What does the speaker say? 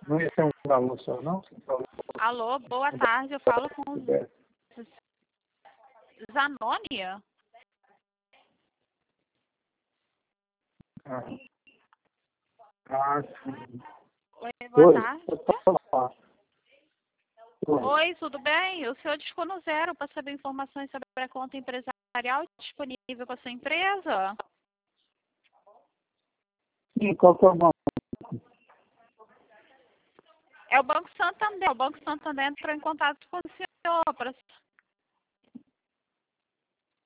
Não ia ser um valor só, não? Alô, boa tarde. Eu falo com Zanoni. Sim. Oi, boa Oi, tarde. pode falar. Oi, tudo bem? O senhor discou no zero para saber informações sobre a conta empresarial disponível com a sua empresa? Sim, qual que é o nome? É o Banco Santander. O Banco Santander entrou em contato com o senhor para